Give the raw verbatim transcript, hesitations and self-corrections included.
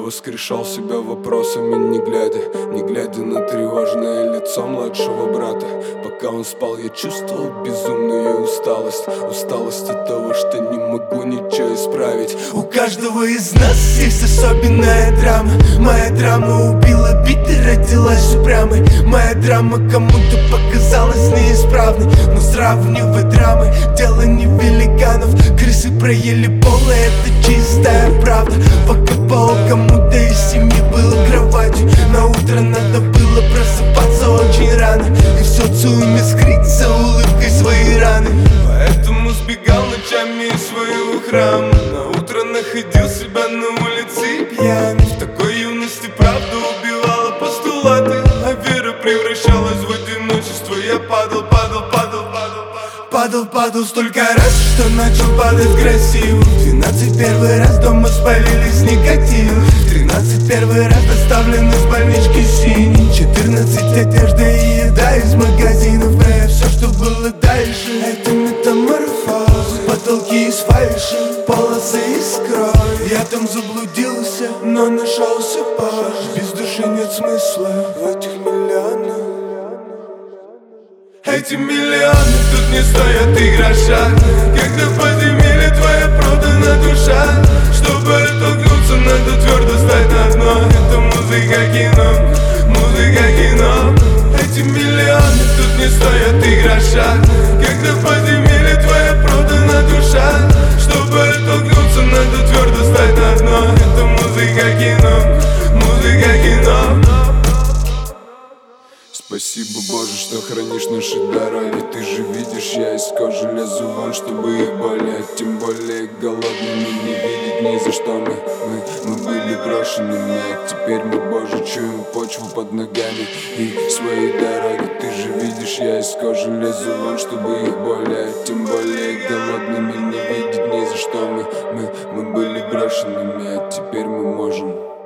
воскрешал себя вопросами, не глядя, не глядя на тревожное лицо младшего брата. Пока он спал, я чувствовал безумную усталость, усталость от того, что не могу ничего исправить. У каждого из нас есть особенная драма. Моя драма убила бит и родилась упрямой. Моя драма кому-то показалась неисправной, но сравнивай драмы, дело не великанов. Крысы проели полы, это чистая правда. Пока пол кому-то из семьи был кроватью, на утро надо было просыпаться очень рано и в социуме скрыть за улыбкой свои раны. Поэтому сбегал ночами из своего храма, на утро находил себя на улице пьяный. В такой юности правда убивала постулаты, а вера превращалась в одиночество. Я падал, падал, падал, падал, Падал, падал столько раз, что начал падать красиво. Двенадцать первый раз дома спалились никотин. Тринадцать первый раз доставлены с больнички синий. Четырнадцать одежда и еда из магазинов. Да, все, что было дальше, это метаморфоз. Потолки из фальши, полосы из крови. Я там заблудился, но нашелся позже. Без души нет смысла в этих миллионах. Эти миллионы тут не стоят и гроша, когда в подземелье твоя продана душа. Чтобы оттолкнуться, надо твердо стать на дно. Это музыка кино, музыка кино. Эти миллионы тут не стоят и гроша, когда в подземелье твоя продана душа. Чтобы оттолкнуться, надо твердо стать на дно. Это музыка кино, музыка кино. Спасибо, Боже, что хранишь наши дороги. Ты же видишь, я из кожи лезу вон, чтобы их болеть. Тем более голодными не видеть ни за что. Мы, мы, мы были брошенными, а теперь мы, Боже, чуем почву под ногами и свои дороги. Ты же видишь, я из кожи лезу вон, чтобы их болеть. Тем более голодными не видеть ни за что. Мы, мы, мы были брошенными, а теперь мы можем.